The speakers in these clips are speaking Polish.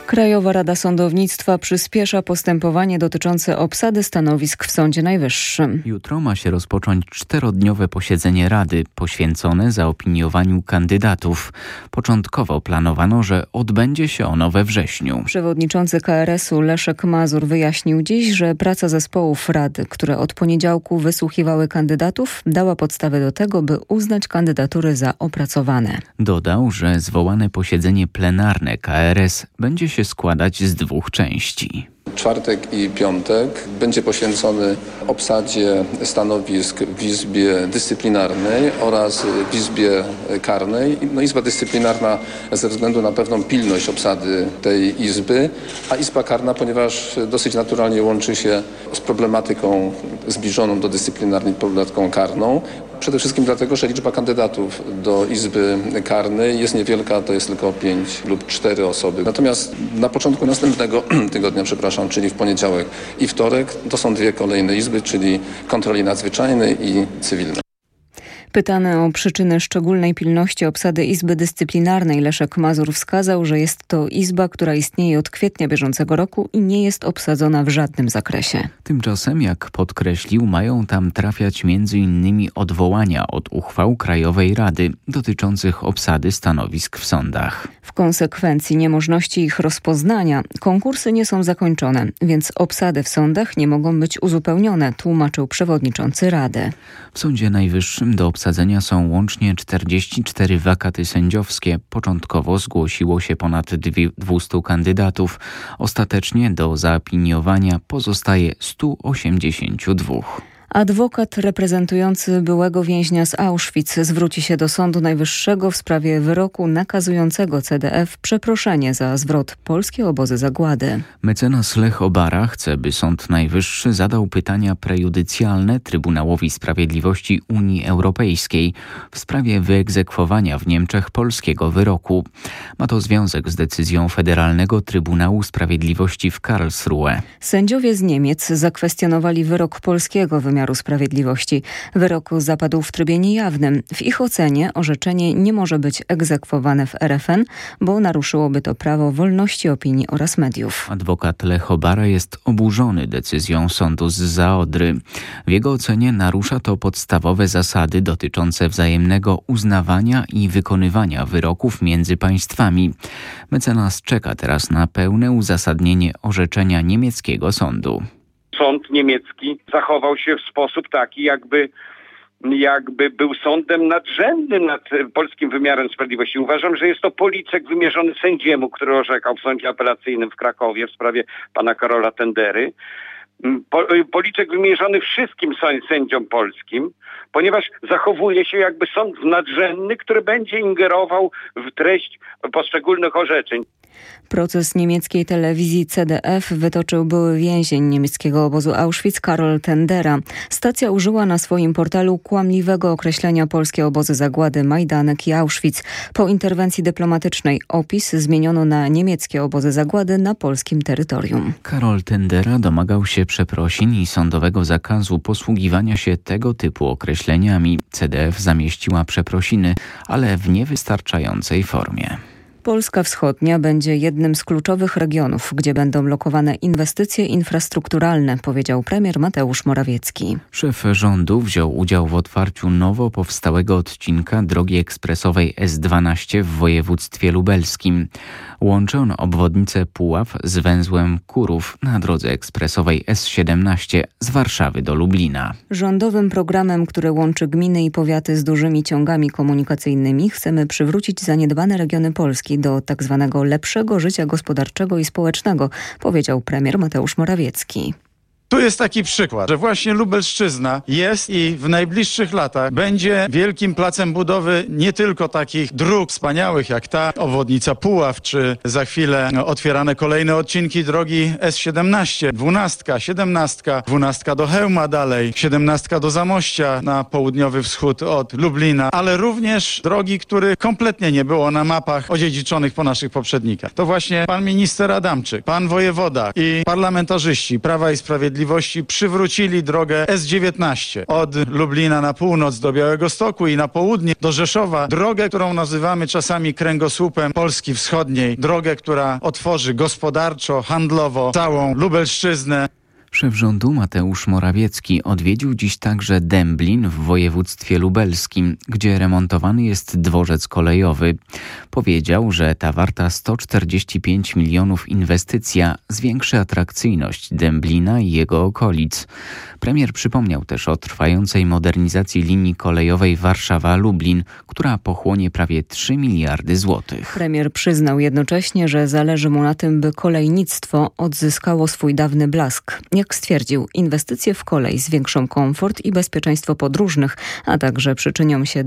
Krajowa Rada Sądownictwa przyspiesza postępowanie dotyczące obsady stanowisk w Sądzie Najwyższym. Jutro ma się rozpocząć 4-dniowe posiedzenie Rady poświęcone zaopiniowaniu kandydatów. Początkowo planowano, że odbędzie się ono we wrześniu. Przewodniczący KRS-u Leszek Mazur wyjaśnił dziś, że praca zespołów Rady, które od poniedziałku wysłuchiwały kandydatów, dała podstawę do tego, by uznać kandydatury za opracowane. Dodał, że zwołane posiedzenie plenarne KRS będzie się składać z 2 części. Czwartek i piątek będzie poświęcony obsadzie stanowisk w Izbie Dyscyplinarnej oraz w Izbie Karnej. Izba Dyscyplinarna ze względu na pewną pilność obsady tej izby, a Izba Karna, ponieważ dosyć naturalnie łączy się z problematyką zbliżoną do dyscyplinarnej, problematyką karną. Przede wszystkim dlatego, że liczba kandydatów do Izby Karnej jest niewielka, to jest tylko 5 lub 4 osoby. Natomiast na początku następnego tygodnia, czyli w poniedziałek i wtorek, to są 2 kolejne izby, czyli kontroli nadzwyczajnej i cywilnej. Pytany o przyczyny szczególnej pilności obsady Izby Dyscyplinarnej, Leszek Mazur wskazał, że jest to izba, która istnieje od kwietnia bieżącego roku i nie jest obsadzona w żadnym zakresie. Tymczasem, jak podkreślił, mają tam trafiać m.in. odwołania od uchwał Krajowej Rady dotyczących obsady stanowisk w sądach. W konsekwencji niemożności ich rozpoznania konkursy nie są zakończone, więc obsady w sądach nie mogą być uzupełnione, tłumaczył przewodniczący Rady. W Sądzie Najwyższym do obsadzenia są łącznie 44 wakaty sędziowskie. Początkowo zgłosiło się ponad 200 kandydatów. Ostatecznie do zaopiniowania pozostaje 182. Adwokat reprezentujący byłego więźnia z Auschwitz zwróci się do Sądu Najwyższego w sprawie wyroku nakazującego CDF przeproszenie za zwrot polskie obozy zagłady. Mecenas Lech Obara chce, by Sąd Najwyższy zadał pytania prejudycjalne Trybunałowi Sprawiedliwości Unii Europejskiej w sprawie wyegzekwowania w Niemczech polskiego wyroku. Ma to związek z decyzją Federalnego Trybunału Sprawiedliwości w Karlsruhe. Sędziowie z Niemiec zakwestionowali wyrok polskiego wymiaru sprawiedliwości. Wyrok zapadł w trybie niejawnym. W ich ocenie orzeczenie nie może być egzekwowane w RFN, bo naruszyłoby to prawo wolności opinii oraz mediów. Adwokat Lech Obara jest oburzony decyzją sądu z Zaodry. W jego ocenie narusza to podstawowe zasady dotyczące wzajemnego uznawania i wykonywania wyroków między państwami. Mecenas czeka teraz na pełne uzasadnienie orzeczenia niemieckiego sądu. Sąd niemiecki zachował się w sposób taki, jakby był sądem nadrzędnym nad polskim wymiarem sprawiedliwości. Uważam, że jest to policzek wymierzony sędziemu, który orzekał w sądzie apelacyjnym w Krakowie w sprawie pana Karola Tendery. Policzek wymierzony wszystkim sędziom polskim, ponieważ zachowuje się jakby sąd nadrzędny, który będzie ingerował w treść poszczególnych orzeczeń. Proces niemieckiej telewizji CDF wytoczył były więzień niemieckiego obozu Auschwitz Karol Tendera. Stacja użyła na swoim portalu kłamliwego określenia polskie obozy zagłady Majdanek i Auschwitz. Po interwencji dyplomatycznej opis zmieniono na niemieckie obozy zagłady na polskim terytorium. Karol Tendera domagał się przeprosin i sądowego zakazu posługiwania się tego typu określeniami. CDF zamieściła przeprosiny, ale w niewystarczającej formie. Polska Wschodnia będzie jednym z kluczowych regionów, gdzie będą lokowane inwestycje infrastrukturalne, powiedział premier Mateusz Morawiecki. Szef rządu wziął udział w otwarciu nowo powstałego odcinka drogi ekspresowej S12 w województwie lubelskim. Łączy on obwodnicę Puław z węzłem Kurów na drodze ekspresowej S17 z Warszawy do Lublina. Rządowym programem, który łączy gminy i powiaty z dużymi ciągami komunikacyjnymi, chcemy przywrócić zaniedbane regiony Polski do tak zwanego lepszego życia gospodarczego i społecznego, powiedział premier Mateusz Morawiecki. Tu jest taki przykład, że właśnie Lubelszczyzna jest i w najbliższych latach będzie wielkim placem budowy nie tylko takich dróg wspaniałych jak ta obwodnica Puław, czy za chwilę otwierane kolejne odcinki drogi S17, 12, 17, 12 do Chełma dalej, 17 do Zamościa na południowy wschód od Lublina, ale również drogi, których kompletnie nie było na mapach odziedziczonych po naszych poprzednikach. To właśnie pan minister Adamczyk, pan wojewoda i parlamentarzyści Prawa i Sprawiedliwości Sprawiedliwości przywrócili drogę S19 od Lublina na północ do Białegostoku i na południe do Rzeszowa. Drogę, którą nazywamy czasami kręgosłupem Polski Wschodniej. Drogę, która otworzy gospodarczo, handlowo całą Lubelszczyznę. Szef rządu Mateusz Morawiecki odwiedził dziś także Dęblin w województwie lubelskim, gdzie remontowany jest dworzec kolejowy. Powiedział, że ta warta 145 milionów inwestycja zwiększy atrakcyjność Dęblina i jego okolic. Premier przypomniał też o trwającej modernizacji linii kolejowej Warszawa-Lublin, która pochłonie prawie 3 miliardy złotych. Premier przyznał jednocześnie, że zależy mu na tym, by kolejnictwo odzyskało swój dawny blask. Jak stwierdził, inwestycje w kolej zwiększą komfort i bezpieczeństwo podróżnych, a także przyczynią się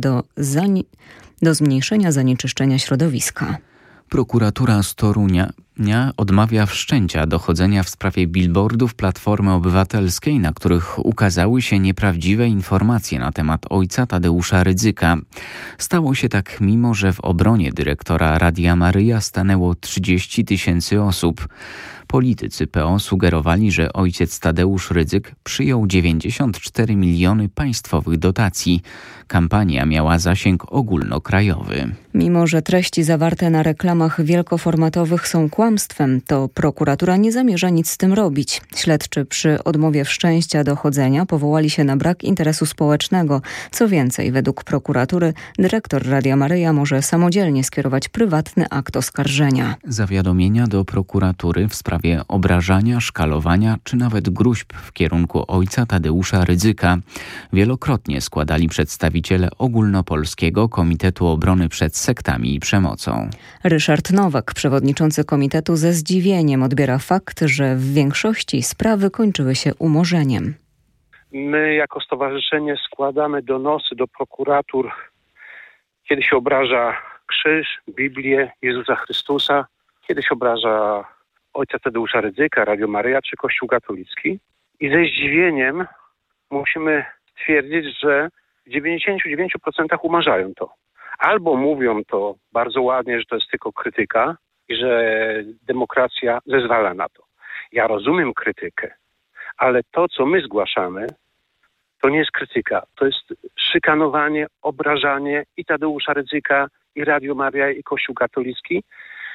do zmniejszenia zanieczyszczenia środowiska. Prokuratura z Torunia odmawia wszczęcia dochodzenia w sprawie billboardów Platformy Obywatelskiej, na których ukazały się nieprawdziwe informacje na temat ojca Tadeusza Rydzyka. Stało się tak, mimo że w obronie dyrektora Radia Maryja stanęło 30 000 osób. Politycy PO sugerowali, że ojciec Tadeusz Rydzyk przyjął 94 miliony państwowych dotacji. Kampania miała zasięg ogólnokrajowy. Mimo że treści zawarte na reklamach wielkoformatowych są kłamstwem, to prokuratura nie zamierza nic z tym robić. Śledczy przy odmowie wszczęcia dochodzenia powołali się na brak interesu społecznego. Co więcej, według prokuratury dyrektor Radia Maryja może samodzielnie skierować prywatny akt oskarżenia. Zawiadomienia do prokuratury w sprawie obrażania, szkalowania czy nawet gróźb w kierunku ojca Tadeusza Rydzyka wielokrotnie składali przedstawiciele Ogólnopolskiego Komitetu Obrony przed Sektami i Przemocą. Ryszard Nowak, przewodniczący komitetu, ze zdziwieniem odbiera fakt, że w większości sprawy kończyły się umorzeniem. My jako stowarzyszenie składamy donosy do prokuratur, kiedy się obraża krzyż, Biblię, Jezusa Chrystusa, kiedy się obraża ojca Tadeusza Rydzyka, Radio Maryja czy Kościół katolicki. I ze zdziwieniem musimy stwierdzić, że w 99% umarzają to. Albo mówią to bardzo ładnie, że to jest tylko krytyka i że demokracja zezwala na to. Ja rozumiem krytykę, ale to, co my zgłaszamy, to nie jest krytyka. To jest szykanowanie, obrażanie i Tadeusza Rydzyka, i Radio Maryja, i Kościół katolicki.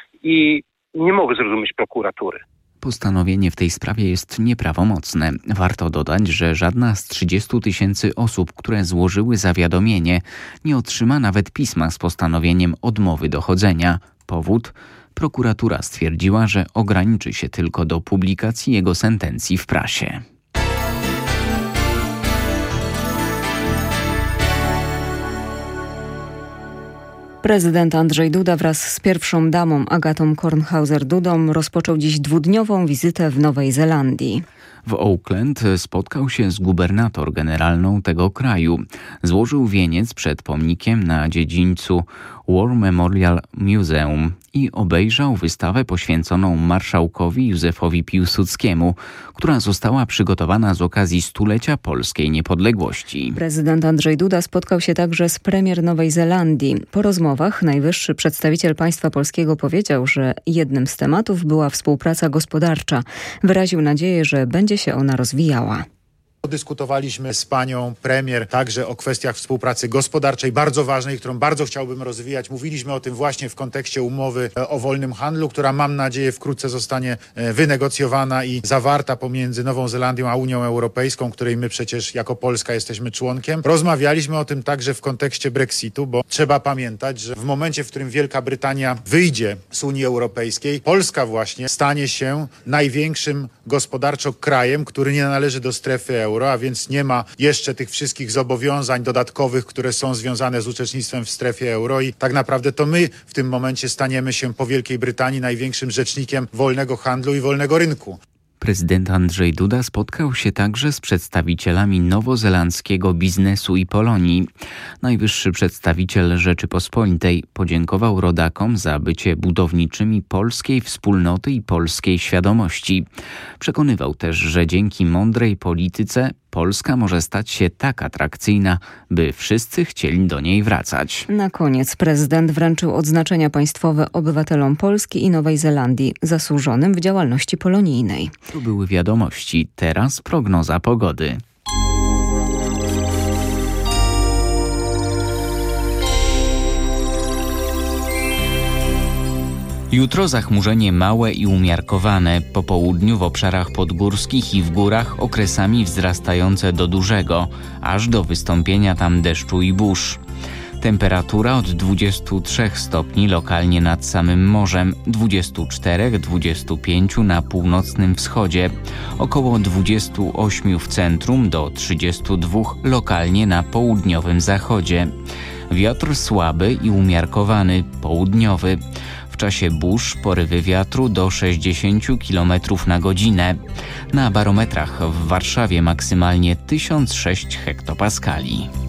I nie mogę zrozumieć prokuratury. Postanowienie w tej sprawie jest nieprawomocne. Warto dodać, że żadna z 30 000 osób, które złożyły zawiadomienie, nie otrzyma nawet pisma z postanowieniem odmowy dochodzenia. Powód? Prokuratura stwierdziła, że ograniczy się tylko do publikacji jego sentencji w prasie. Prezydent Andrzej Duda wraz z pierwszą damą Agatą Kornhauser-Dudą rozpoczął dziś 2-dniową wizytę w Nowej Zelandii. W Auckland spotkał się z gubernator generalną tego kraju. Złożył wieniec przed pomnikiem na dziedzińcu War Memorial Museum i obejrzał wystawę poświęconą marszałkowi Józefowi Piłsudskiemu, która została przygotowana z okazji 100-lecia polskiej niepodległości. Prezydent Andrzej Duda spotkał się także z premier Nowej Zelandii. Po rozmowach najwyższy przedstawiciel państwa polskiego powiedział, że jednym z tematów była współpraca gospodarcza. Wyraził nadzieję, że będzie się ona rozwijała. Dyskutowaliśmy z panią premier także o kwestiach współpracy gospodarczej, bardzo ważnej, którą bardzo chciałbym rozwijać. Mówiliśmy o tym właśnie w kontekście umowy o wolnym handlu, która mam nadzieję wkrótce zostanie wynegocjowana i zawarta pomiędzy Nową Zelandią a Unią Europejską, której my przecież jako Polska jesteśmy członkiem. Rozmawialiśmy o tym także w kontekście Brexitu, bo trzeba pamiętać, że w momencie, w którym Wielka Brytania wyjdzie z Unii Europejskiej, Polska właśnie stanie się największym gospodarczo krajem, który nie należy do strefy euro, a więc nie ma jeszcze tych wszystkich zobowiązań dodatkowych, które są związane z uczestnictwem w strefie euro i tak naprawdę to my w tym momencie staniemy się po Wielkiej Brytanii największym rzecznikiem wolnego handlu i wolnego rynku. Prezydent Andrzej Duda spotkał się także z przedstawicielami nowozelandzkiego biznesu i Polonii. Najwyższy przedstawiciel Rzeczypospolitej podziękował rodakom za bycie budowniczymi polskiej wspólnoty i polskiej świadomości. Przekonywał też, że dzięki mądrej polityce Polska może stać się tak atrakcyjna, by wszyscy chcieli do niej wracać. Na koniec prezydent wręczył odznaczenia państwowe obywatelom Polski i Nowej Zelandii zasłużonym w działalności polonijnej. Tu były wiadomości, teraz prognoza pogody. Jutro zachmurzenie małe i umiarkowane, po południu w obszarach podgórskich i w górach okresami wzrastające do dużego, aż do wystąpienia tam deszczu i burz. Temperatura od 23 stopni lokalnie nad samym morzem, 24-25 na północnym wschodzie, około 28 w centrum do 32 lokalnie na południowym zachodzie. Wiatr słaby i umiarkowany, południowy. W czasie burz porywy wiatru do 60 km na godzinę. Na barometrach w Warszawie maksymalnie 1006 hektopaskali.